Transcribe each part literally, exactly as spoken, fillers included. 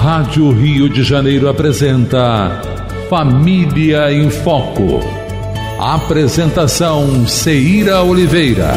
Rádio Rio de Janeiro apresenta Família em Foco. Apresentação Ceira Oliveira.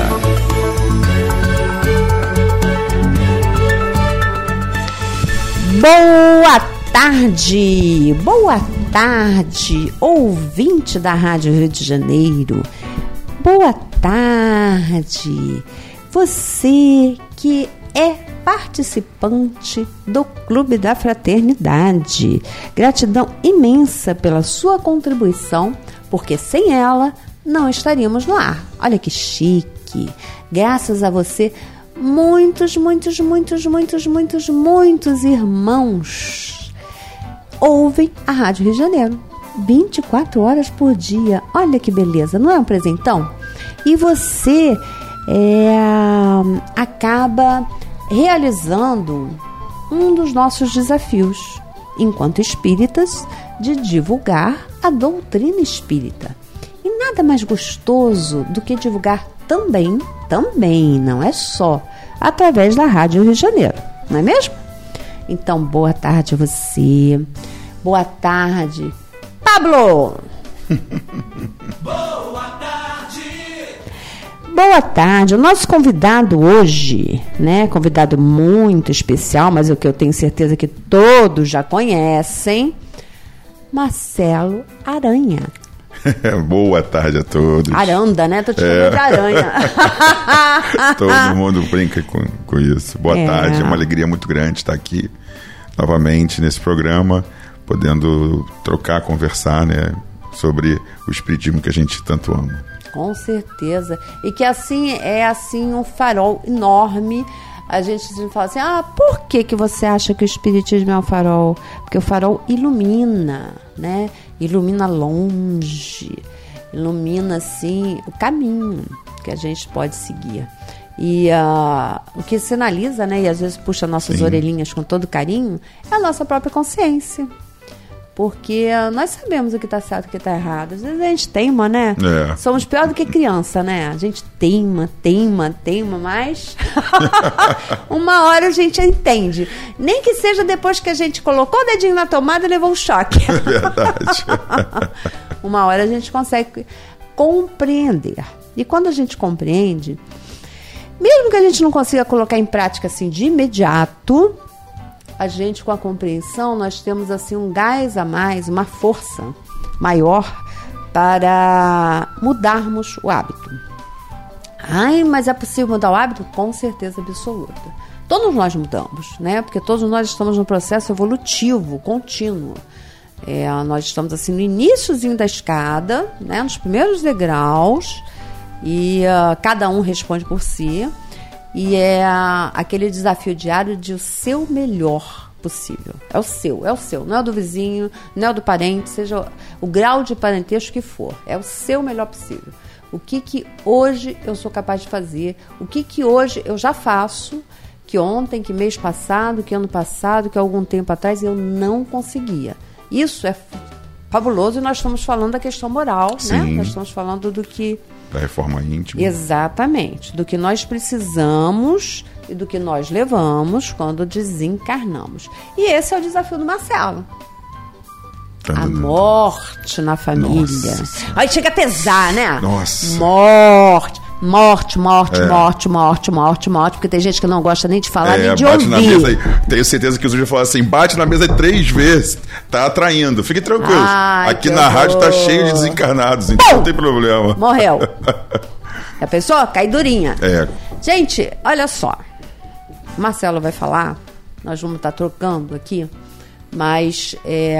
Boa tarde, boa tarde, ouvinte da Rádio Rio de Janeiro. Boa tarde, você que é participante do Clube da Fraternidade. Gratidão imensa pela sua contribuição, porque sem ela não estaríamos no ar. Olha que chique. Graças a você, muitos, muitos, muitos, muitos, muitos, muitos irmãos ouvem a Rádio Rio de Janeiro vinte e quatro horas por dia. Olha que beleza, não é um presentão? E você é, acaba realizando um dos nossos desafios, enquanto espíritas, de divulgar a doutrina espírita. E nada mais gostoso do que divulgar também, também, não é só, através da Rádio Rio de Janeiro, não é mesmo? Então, boa tarde a você. Boa tarde, Pablo! Boa tarde! Boa tarde. O nosso convidado hoje, né, convidado muito especial, mas o que eu tenho certeza que todos já conhecem, Marcelo Aranha. Boa tarde a todos. Aranda, né? Tô te chamando é. de aranha. Todo mundo brinca com, com isso. Boa é. tarde, é uma alegria muito grande estar aqui novamente nesse programa, podendo trocar, conversar, né, sobre o espiritismo que a gente tanto ama. Com certeza. E que assim é assim um farol enorme. A gente fala assim, ah, por que, que você acha que o espiritismo é um farol? Porque o farol ilumina, né? Ilumina longe, ilumina assim o caminho que a gente pode seguir. E uh, o que sinaliza, né, e às vezes puxa nossas Sim. orelhinhas com todo carinho, é a nossa própria consciência. Porque uh, nós sabemos o que está certo e o que está errado. Às vezes a gente teima, né? É. Somos pior do que criança, né? A gente teima, teima, teima, mas uma hora a gente entende. Nem que seja depois que a gente colocou o dedinho na tomada e levou um choque. É verdade. Uma hora a gente consegue compreender. E quando a gente compreende, mesmo que a gente não consiga colocar em prática assim de imediato, a gente, com a compreensão, nós temos assim um gás a mais, uma força maior para mudarmos o hábito. Ai, mas é possível mudar o hábito? Com certeza absoluta. Todos nós mudamos, né? Porque todos nós estamos num processo evolutivo, contínuo. É, nós estamos assim no iniciozinho da escada, né? Nos primeiros degraus, e uh, cada um responde por si. E é aquele desafio diário de o seu melhor possível. É o seu, é o seu. Não é o do vizinho, não é o do parente, seja o grau de parentesco que for. É o seu melhor possível. O que que hoje eu sou capaz de fazer? O que que hoje eu já faço, que ontem, que mês passado, que ano passado, que algum tempo atrás eu não conseguia. Isso é fabuloso, e nós estamos falando da questão moral, Sim. né? Nós estamos falando do que... Da reforma íntima. Exatamente. Do que nós precisamos e do que nós levamos quando desencarnamos. E esse é o desafio do Marcelo. A morte na família. Nossa. Aí chega a pesar, né? Nossa. Morte. Morte, morte, É. morte, morte, morte, morte, porque tem gente que não gosta nem de falar, É, nem de bate ouvir. na mesa aí. Tenho certeza que o Zúlio falou assim: bate na mesa três vezes. Tá atraindo. Fique tranquilo. Ai, Aqui que na horror. rádio tá cheio de desencarnados, então Bom, não tem problema. Morreu. A pessoa cai durinha. É. Gente, olha só. O Marcelo vai falar, nós vamos estar trocando aqui, mas é,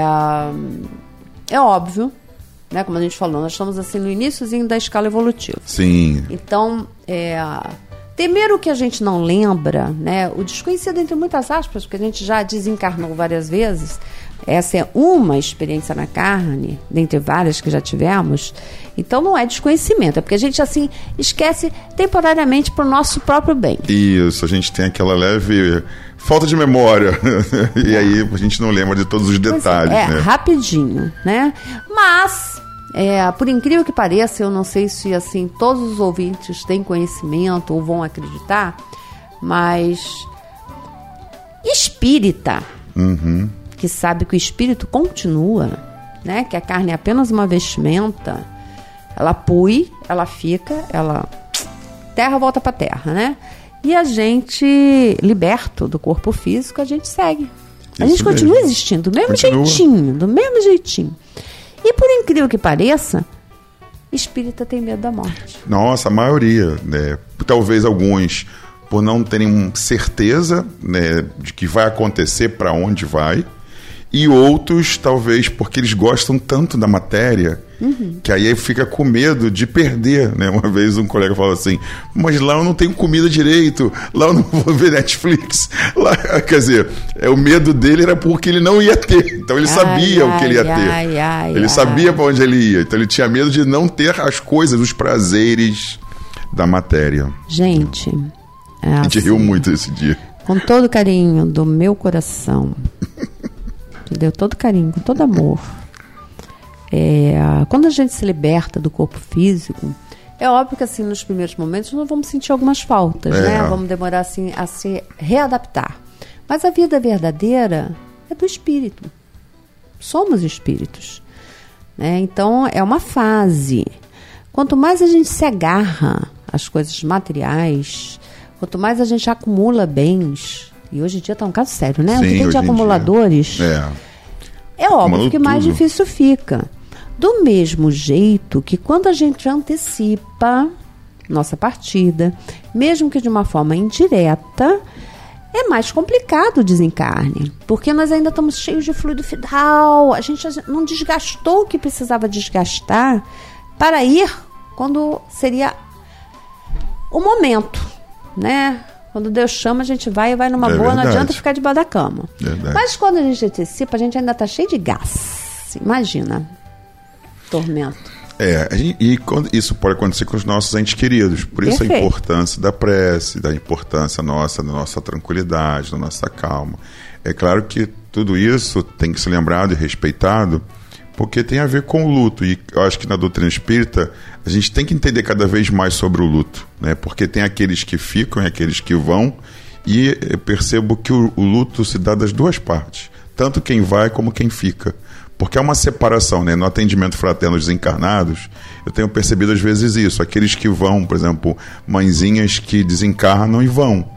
é óbvio, né, como a gente falou, nós estamos assim no iniciozinho da escala evolutiva. Sim. Então, é, temer o que a gente não lembra, né, o desconhecido entre muitas aspas, porque a gente já desencarnou várias vezes, essa é uma experiência na carne, dentre várias que já tivemos, então não é desconhecimento, é porque a gente assim esquece temporariamente para o nosso próprio bem. Isso, a gente tem aquela leve falta de memória, e aí a gente não lembra de todos os detalhes. É, é né? rapidinho, né? Mas, é, por incrível que pareça, eu não sei se assim todos os ouvintes têm conhecimento ou vão acreditar, mas espírita, Uhum. Que sabe que o espírito continua, né? Que a carne é apenas uma vestimenta. Ela pui, ela fica, ela... Terra volta para terra, né? E a gente, liberto do corpo físico, a gente segue. A Isso gente continua mesmo. existindo, do mesmo Continua. jeitinho, do mesmo jeitinho. E por incrível que pareça, espírita tem medo da morte. Nossa, a maioria, né? Talvez alguns por não terem certeza, né, de que vai acontecer, para onde vai, e outros talvez porque eles gostam tanto da matéria, uhum, que aí fica com medo de perder, né? Uma vez um colega falou assim, mas lá eu não tenho comida direito, lá eu não vou ver Netflix, lá, quer dizer, é, o medo dele era porque ele não ia ter, então ele Ai, sabia ai, o que ele ia ai, ter, ai, ai, ele ai. sabia para onde ele ia, então ele tinha medo de não ter as coisas, os prazeres da matéria. Gente, é A gente assim, riu muito esse dia. com todo carinho do meu coração, entendeu? Todo carinho, com todo amor. É, quando a gente se liberta do corpo físico, é óbvio que assim, nos primeiros momentos nós vamos sentir algumas faltas, É. né? Vamos demorar assim, a se readaptar. Mas a vida verdadeira é do espírito. Somos espíritos, né? Então é uma fase. Quanto mais a gente se agarra às coisas materiais, quanto mais a gente acumula bens, e hoje em dia está um caso sério, né? Sim, o que tem hoje de em dia. acumuladores, É. é óbvio Acumulou que mais tudo. difícil fica. Do mesmo jeito que quando a gente antecipa nossa partida, mesmo que de uma forma indireta, é mais complicado o desencarne, porque nós ainda estamos cheios de fluido vital, a gente não desgastou o que precisava desgastar para ir quando seria o momento, né? Quando Deus chama, a gente vai e vai numa É boa, não verdade. adianta ficar debaixo da cama. Verdade. Mas quando a gente antecipa, a gente ainda está cheio de gás. Imagina. Tormento. É, a gente- e quando- isso pode acontecer com os nossos entes queridos. Por isso a Perfeito. importância da prece, da importância nossa, da nossa tranquilidade, da nossa calma. É claro que tudo isso tem que ser lembrado e respeitado, porque tem a ver com o luto. E eu acho que na doutrina espírita a gente tem que entender cada vez mais sobre o luto, né? Porque tem aqueles que ficam e aqueles que vão, e eu percebo que o, o luto se dá das duas partes, tanto quem vai como quem fica. Porque é uma separação, né? No atendimento fraterno aos desencarnados, eu tenho percebido às vezes isso. Aqueles que vão, por exemplo, mãezinhas que desencarnam e vão.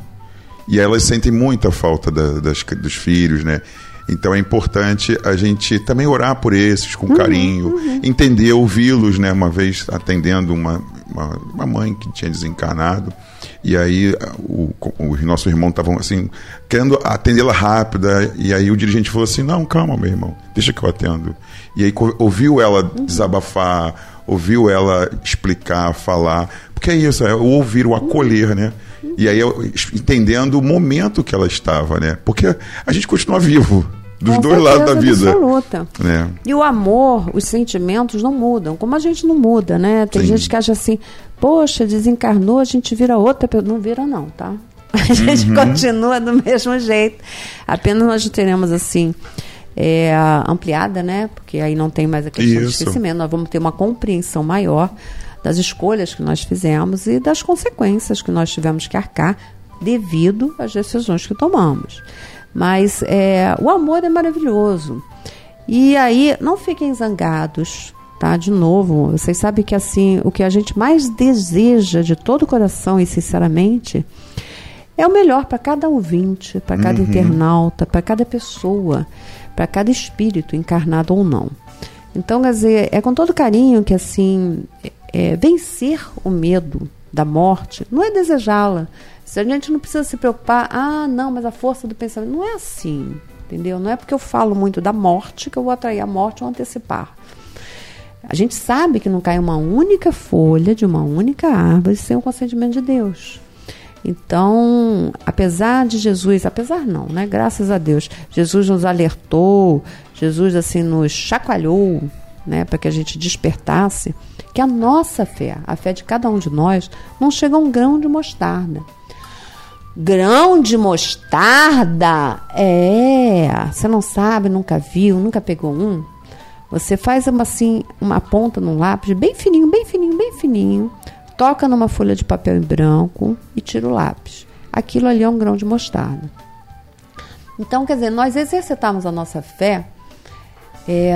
E elas sentem muita falta da, das, dos filhos, né? Então é importante a gente também orar por esses com carinho, uhum. entender, ouvi-los, né? Uma vez atendendo uma, uma, uma mãe que tinha desencarnado, e aí o, o nosso irmão estava assim, querendo atendê-la rápida, e aí o dirigente falou assim, não, calma, meu irmão, deixa que eu atendo. E aí ouviu ela desabafar, ouviu ela explicar, falar, porque é isso, é o ouvir, o acolher, né? E aí eu, entendendo o momento que ela estava, né? Porque a gente continua vivo, dos Com dois lados da vida. Absoluta. Né? E o amor, os sentimentos não mudam, como a gente não muda, né? Tem Sim. gente que acha assim, poxa, desencarnou, a gente vira outra pessoa. Não vira não, tá? A gente Uhum. continua do mesmo jeito. Apenas nós teremos assim, é, ampliada, né? Porque aí não tem mais a questão do Isso. esquecimento. Nós vamos ter uma compreensão maior das escolhas que nós fizemos e das consequências que nós tivemos que arcar devido às decisões que tomamos. Mas é, o amor é maravilhoso. E aí, não fiquem zangados, tá? De novo, vocês sabem que assim, o que a gente mais deseja de todo o coração e sinceramente é o melhor para cada ouvinte, para cada Uhum. internauta, para cada pessoa, para cada espírito, encarnado ou não. Então, quer dizer, é com todo carinho que assim, é, vencer o medo da morte não é desejá-la. Se a gente não precisa se preocupar, ah, não, mas a força do pensamento, não é assim, entendeu? Não é porque eu falo muito da morte que eu vou atrair a morte ou antecipar. A gente sabe que não cai uma única folha de uma única árvore sem o consentimento de Deus. Então, apesar de Jesus, apesar não, né? Graças a Deus, Jesus nos alertou, Jesus assim nos chacoalhou, né? Para que a gente despertasse que a nossa fé, a fé de cada um de nós, não chega a um grão de mostarda. Grão de mostarda? É, você não sabe, nunca viu, nunca pegou um. Você faz uma, assim, uma ponta num lápis, bem fininho, bem fininho, bem fininho, toca numa folha de papel em branco e tira o lápis. Aquilo ali é um grão de mostarda. Então, quer dizer, nós exercitarmos a nossa fé é,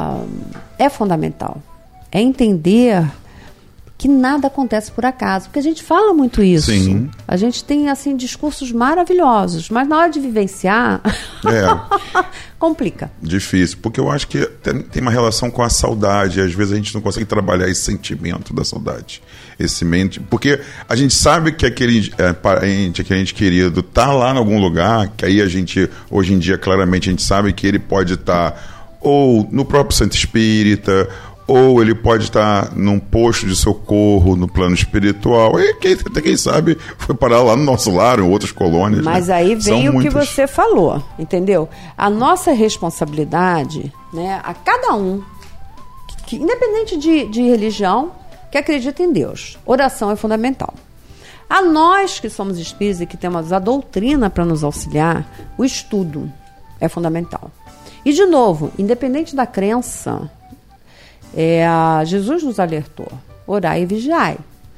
é fundamental. É entender que nada acontece por acaso, porque a gente fala muito isso. Sim. A gente tem, assim, discursos maravilhosos, mas na hora de vivenciar, É. complica. Difícil, porque eu acho que tem, tem uma relação com a saudade, e às vezes a gente não consegue trabalhar esse sentimento da saudade. Esse mente, porque a gente sabe que aquele é, parente, aquele ente querido está lá em algum lugar, que aí a gente, hoje em dia, claramente a gente sabe que ele pode estar tá, ou no próprio centro espírita, ou ele pode estar num posto de socorro no plano espiritual, e quem, até quem sabe foi parar lá no nosso lar, em outras colônias. Mas né? aí vem São o muitas. que você falou, entendeu? A nossa responsabilidade, né, a cada um, que, que, independente de, de religião, que acredita em Deus, oração é fundamental. A nós que somos espíritas e que temos a doutrina para nos auxiliar, o estudo é fundamental. E, de novo, independente da crença, É, Jesus nos alertou, orai e vigiai,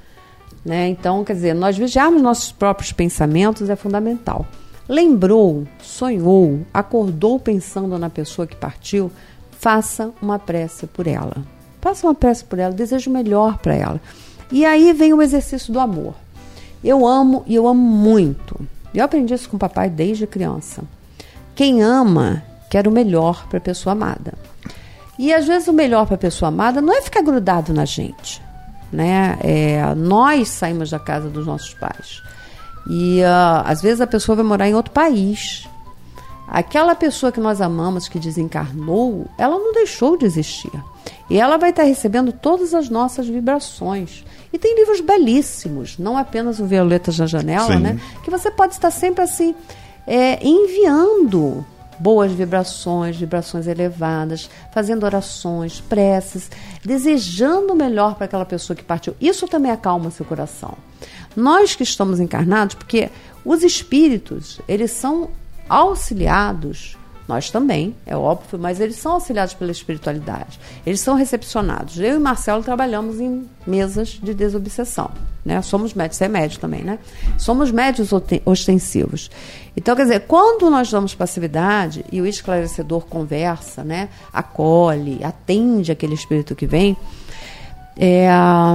né? Então, quer dizer, nós vigiarmos nossos próprios pensamentos é fundamental. Lembrou, sonhou, acordou pensando na pessoa que partiu, faça uma prece por ela. Faça uma prece por ela, desejo o melhor para ela. E aí vem o exercício do amor. Eu amo e eu amo muito. Eu aprendi isso com o papai desde criança. Quem ama, quer o melhor para a pessoa amada. E às vezes o melhor para a pessoa amada não é ficar grudado na gente, né? É, nós saímos da casa dos nossos pais e uh, às vezes a pessoa vai morar em outro país. Aquela pessoa que nós amamos, que desencarnou, ela não deixou de existir. E ela vai estar recebendo todas as nossas vibrações. E tem livros belíssimos, não apenas o Violetas na Janela, né? Que você pode estar sempre assim, é, enviando boas vibrações, vibrações elevadas, fazendo orações, preces, desejando o melhor para aquela pessoa que partiu. Isso também acalma seu coração. Nós que estamos encarnados, porque os espíritos, eles são auxiliados, nós também, é óbvio, mas eles são auxiliados pela espiritualidade. Eles são recepcionados. Eu e Marcelo trabalhamos em mesas de desobsessão, né? Somos médios, você é médio também, né? Somos médios ostensivos. Então, quer dizer, quando nós damos passividade e o esclarecedor conversa, né? Acolhe, atende aquele espírito que vem, é,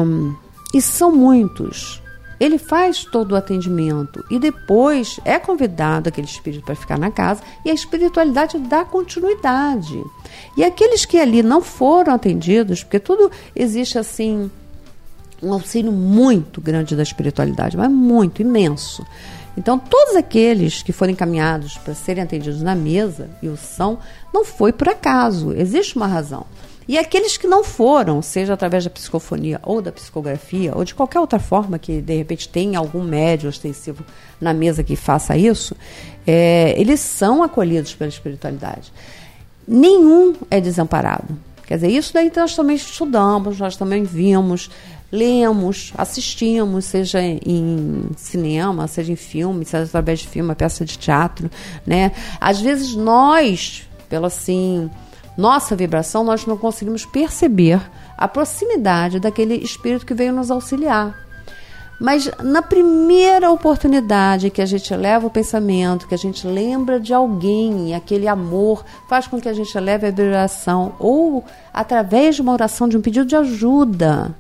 e são muitos. Ele faz todo o atendimento e depois é convidado aquele espírito para ficar na casa e a espiritualidade dá continuidade. E aqueles que ali não foram atendidos, porque tudo existe assim, um auxílio muito grande da espiritualidade, mas muito, imenso. Então, todos aqueles que foram encaminhados para serem atendidos na mesa, e o são, não foi por acaso, existe uma razão. E aqueles que não foram, seja através da psicofonia ou da psicografia, ou de qualquer outra forma que, de repente, tenha algum médium ostensivo na mesa que faça isso, é, eles são acolhidos pela espiritualidade. Nenhum é desamparado. Quer dizer, isso daí nós também estudamos, nós também vimos, lemos, assistimos, seja em cinema, seja em filme, seja através de filme, uma peça de teatro, né? Às vezes nós, pela assim... nossa vibração, nós não conseguimos perceber a proximidade daquele espírito que veio nos auxiliar. Mas na primeira oportunidade que a gente eleva o pensamento, que a gente lembra de alguém, aquele amor faz com que a gente eleve a vibração, ou através de uma oração, de um pedido de ajuda,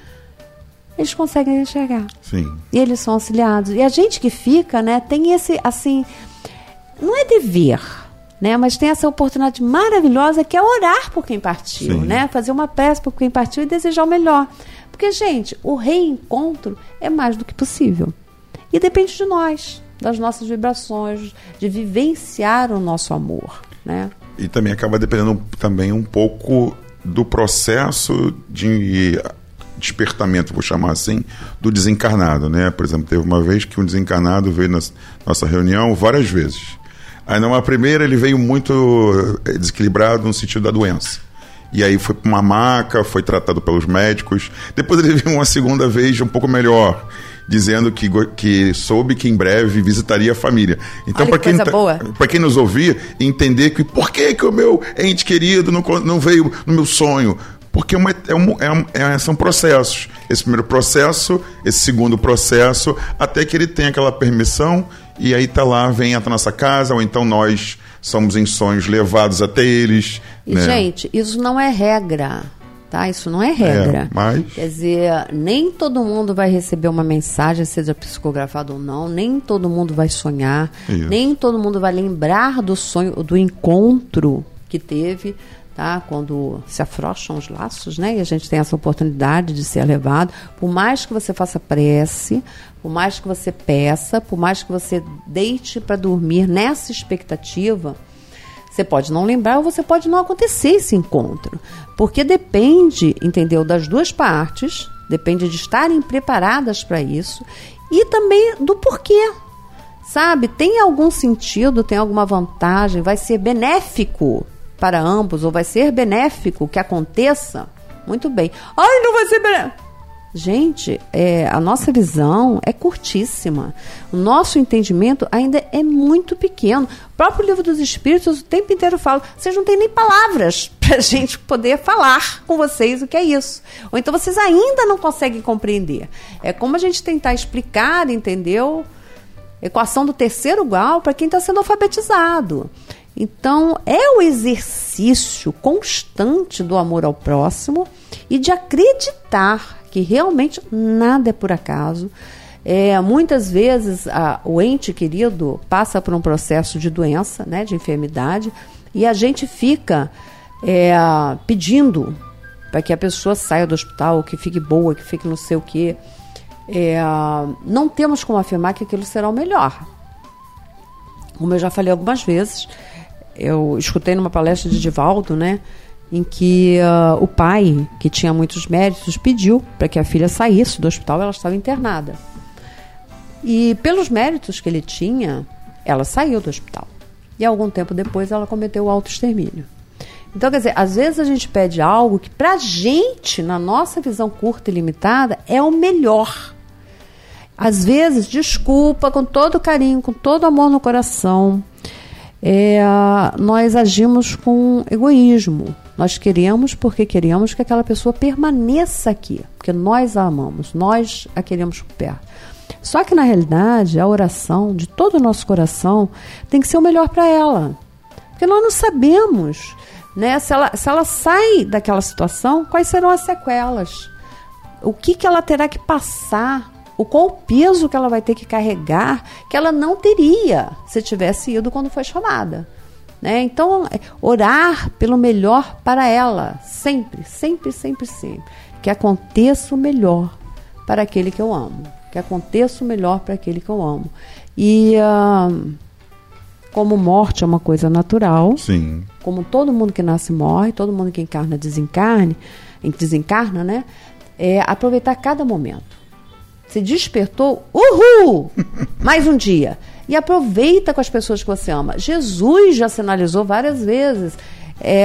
eles conseguem enxergar. Sim. E eles são auxiliados. E a gente que fica, né, tem esse, assim, não é dever, né, mas tem essa oportunidade maravilhosa que é orar por quem partiu, né, fazer uma prece por quem partiu e desejar o melhor. Porque, gente, o reencontro é mais do que possível. E depende de nós, das nossas vibrações, de vivenciar o nosso amor, né? E também acaba dependendo também um pouco do processo de despertamento, vou chamar assim, do desencarnado, né? Por exemplo, teve uma vez que um desencarnado veio na nossa reunião várias vezes. Aí, numa primeira, ele veio muito desequilibrado no sentido da doença. E aí foi para uma maca, foi tratado pelos médicos. Depois ele veio uma segunda vez um pouco melhor, dizendo que, que soube que em breve visitaria a família. Então, para quem, para quem nos ouvir, entender que por que, que o meu ente querido não, não veio no meu sonho? Porque é uma, é um, é um, é, são processos. Esse primeiro processo, esse segundo processo, até que ele tenha aquela permissão e aí tá lá, vem até a nossa casa, ou então nós somos em sonhos levados até eles. E, né? gente, isso não é regra, tá? Isso não é regra. É, mas... Quer dizer, nem todo mundo vai receber uma mensagem, seja psicografada ou não, nem todo mundo vai sonhar, isso. nem todo mundo vai lembrar do sonho, do encontro que teve, tá? Quando se afrouxam os laços, né? E a gente tem essa oportunidade de ser levado. Por mais que você faça prece, por mais que você peça, por mais que você deite para dormir nessa expectativa, você pode não lembrar ou você pode não acontecer esse encontro. Porque depende, entendeu, das duas partes, depende de estarem preparadas para isso e também do porquê. Sabe? Tem algum sentido, tem alguma vantagem, vai ser benéfico para ambos, ou vai ser benéfico que aconteça? Muito bem. Ai, não vai ser benéfico. Gente, é, a nossa visão é curtíssima. O nosso entendimento ainda é muito pequeno. O próprio Livro dos Espíritos o tempo inteiro fala, vocês não têm nem palavras para a gente poder falar com vocês o que é isso. Ou então vocês ainda não conseguem compreender. É como a gente tentar explicar, entendeu? Equação do terceiro grau para quem está sendo alfabetizado. Então, é o exercício constante do amor ao próximo e de acreditar que realmente nada é por acaso. É, muitas vezes a, o ente querido passa por um processo de doença, né, de enfermidade, e a gente fica é, pedindo para que a pessoa saia do hospital, que fique boa, que fique não sei o quê. É, não temos como afirmar que aquilo será o melhor. Como eu já falei algumas vezes, eu escutei numa palestra de Divaldo, né, em que uh, o pai, que tinha muitos méritos, pediu para que a filha saísse do hospital. Ela estava internada. E pelos méritos que ele tinha, ela saiu do hospital. E algum tempo depois ela cometeu o autoextermínio. Então, quer dizer, às vezes a gente pede algo que pra gente, na nossa visão curta e limitada, é o melhor. Às vezes, desculpa, com todo carinho, com todo amor no coração, é, nós agimos com egoísmo. Nós queremos porque queremos que aquela pessoa permaneça aqui, porque nós a amamos, nós a queremos por perto. Só que, na realidade, a oração de todo o nosso coração tem que ser o melhor para ela. Porque nós não sabemos, né, se ela, se ela sai daquela situação, quais serão as sequelas. O que, que ela terá que passar, o qual o peso que ela vai ter que carregar, que ela não teria se tivesse ido quando foi chamada. Né? Então, orar pelo melhor para ela, sempre, sempre, sempre, sempre. Que aconteça o melhor para aquele que eu amo. Que aconteça o melhor para aquele que eu amo. E uh, como morte é uma coisa natural, sim, como todo mundo que nasce morre, todo mundo que encarna desencarne, desencarna, né? É aproveitar cada momento. Se despertou, uhul! Mais um dia. E aproveita com as pessoas que você ama. Jesus já sinalizou várias vezes. É,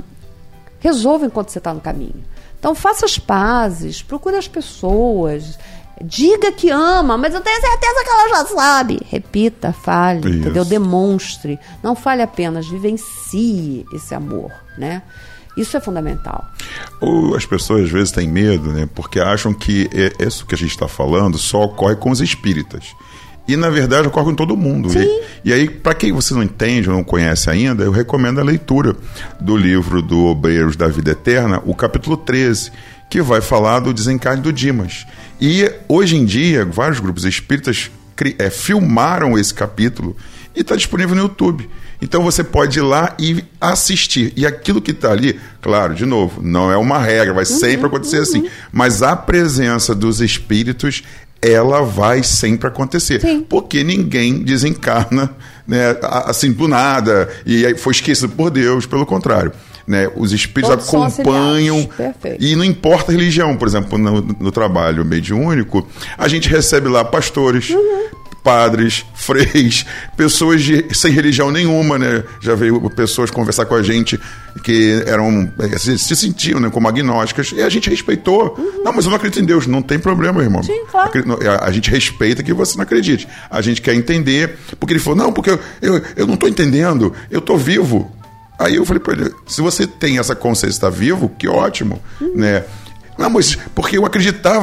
resolva enquanto você está no caminho. Então, faça as pazes, procure as pessoas, diga que ama, mas eu tenho certeza que ela já sabe. Repita, fale, Isso. entendeu? Demonstre. Não fale apenas, vivencie esse amor, né? Isso é fundamental. Ou as pessoas às vezes têm medo, né? Porque acham que isso que a gente está falando só ocorre com os espíritas. E, na verdade, ocorre com todo mundo. E, e aí, para quem você não entende ou não conhece ainda, eu recomendo a leitura do livro do Obreiros da Vida Eterna, o capítulo treze, que vai falar do desencarne do Dimas. E, hoje em dia, vários grupos espíritas é, filmaram esse capítulo e está disponível no YouTube. Então, você pode ir lá e assistir. E aquilo que está ali, claro, de novo, não é uma regra, vai sempre acontecer uhum. assim. Mas a presença dos espíritos, ela vai sempre acontecer. Sim. Porque ninguém desencarna, né, assim do nada e foi esquecido por Deus, pelo contrário. Né, os espíritos Todos acompanham e não importa a religião. Por exemplo, no, no trabalho mediúnico, a gente recebe lá pastores, uhum. padres, freis, pessoas de, sem religião nenhuma, né? Já veio pessoas conversar com a gente que eram, se, se sentiam, né, como agnósticas, e a gente respeitou. Uhum. Não, mas eu não acredito em Deus. Não tem problema, irmão. Sim, claro. A, a gente respeita que você não acredite. A gente quer entender, porque ele falou, não, porque eu, eu, eu não estou entendendo, eu estou vivo. Aí eu falei para ele, se você tem essa consciência de estar vivo, que ótimo, uhum. né? Não, mas porque eu acreditava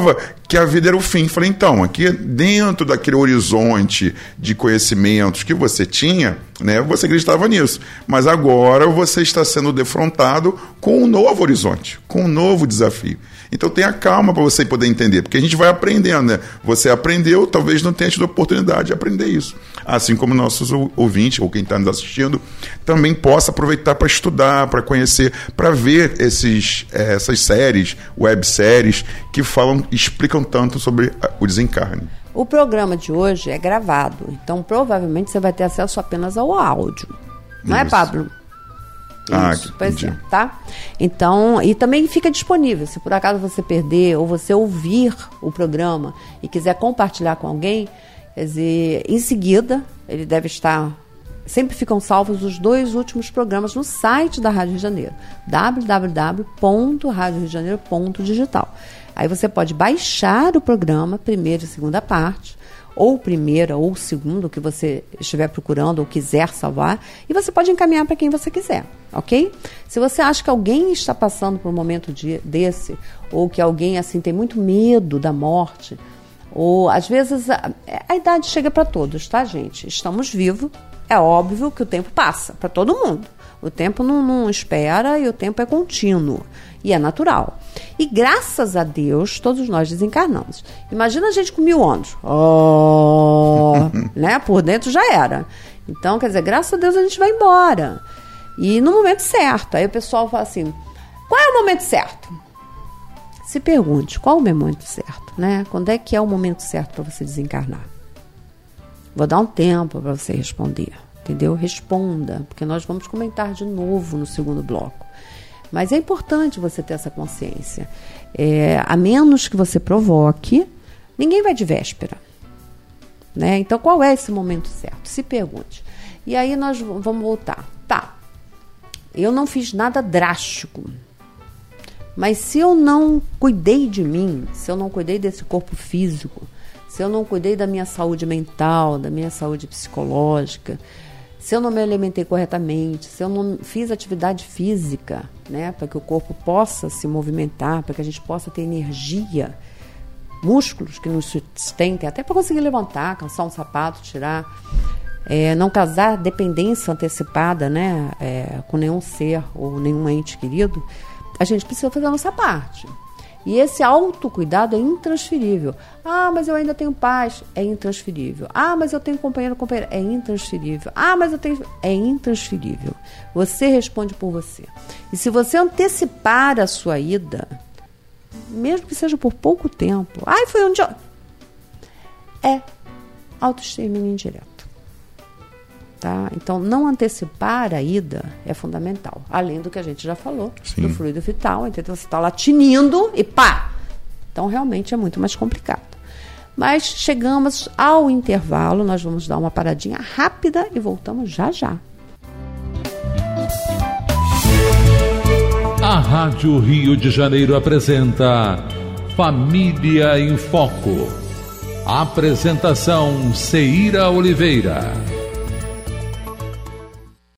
que a vida era o fim. Falei, então, aqui dentro daquele horizonte de conhecimentos que você tinha, né, você acreditava nisso. Mas agora você está sendo defrontado com um novo horizonte, com um novo desafio. Então tenha calma para você poder entender, porque a gente vai aprendendo, né? Você aprendeu, talvez não tenha tido a oportunidade de aprender isso. Assim como nossos ouvintes, ou quem está nos assistindo, também possa aproveitar para estudar, para conhecer, para ver esses, essas séries, webséries, que falam, explicam tanto sobre o desencarne. O programa de hoje é gravado, então provavelmente você vai ter acesso apenas ao áudio. Não isso. é, Pablo? Ah, Isso, pois é, tá? Então, e também fica disponível. Se por acaso você perder ou você ouvir o programa e quiser compartilhar com alguém, quer dizer, em seguida, ele deve estar... Sempre ficam salvos os dois últimos programas no site da Rádio Rio de Janeiro, w w w ponto rádio rio de janeiro ponto digital. Aí você pode baixar o programa, primeira e segunda parte, ou primeira ou segunda, o que você estiver procurando ou quiser salvar, e você pode encaminhar para quem você quiser, ok? Se você acha que alguém está passando por um momento de, desse, ou que alguém assim tem muito medo da morte, ou às vezes a, a idade chega para todos, tá, gente? Estamos vivos, é óbvio que o tempo passa para todo mundo. O tempo não, não espera e o tempo é contínuo. E é natural. E graças a Deus, todos nós desencarnamos. Imagina a gente com mil anos. Oh, né? Por dentro já era. Então, quer dizer, graças a Deus a gente vai embora. E no momento certo. Aí o pessoal fala assim, qual é o momento certo? Se pergunte, qual é o momento certo? Né? Quando é que é o momento certo para você desencarnar? Vou dar um tempo para você responder. Entendeu? Responda, porque nós vamos comentar de novo no segundo bloco. Mas é importante você ter essa consciência. É, a menos que você provoque, ninguém vai de véspera. Né? Então, qual é esse momento certo? Se pergunte. E aí nós vamos voltar. Tá, eu não fiz nada drástico. Mas se eu não cuidei de mim, se eu não cuidei desse corpo físico, se eu não cuidei da minha saúde mental, da minha saúde psicológica, se eu não me alimentei corretamente, se eu não fiz atividade física, né, para que o corpo possa se movimentar, para que a gente possa ter energia, músculos que nos sustentem, até para conseguir levantar, calçar um sapato, tirar, é, não causar dependência antecipada, né, é, com nenhum ser ou nenhum ente querido, a gente precisa fazer a nossa parte. E esse autocuidado é intransferível. Ah, mas eu ainda tenho paz. É intransferível. Ah, mas eu tenho companheiro, companheira. É intransferível. Ah, mas eu tenho... É intransferível. Você responde por você. E se você antecipar a sua ida, mesmo que seja por pouco tempo... Ai, foi um dia... É autoextermínio indireto. Tá? Então, não antecipar a ida é fundamental. Além do que a gente já falou, Sim. do fluido vital. Então, você está lá tinindo e pá! Então, realmente é muito mais complicado. Mas chegamos ao intervalo, nós vamos dar uma paradinha rápida e voltamos já já. A Rádio Rio de Janeiro apresenta Família em Foco. Apresentação Ceira Oliveira.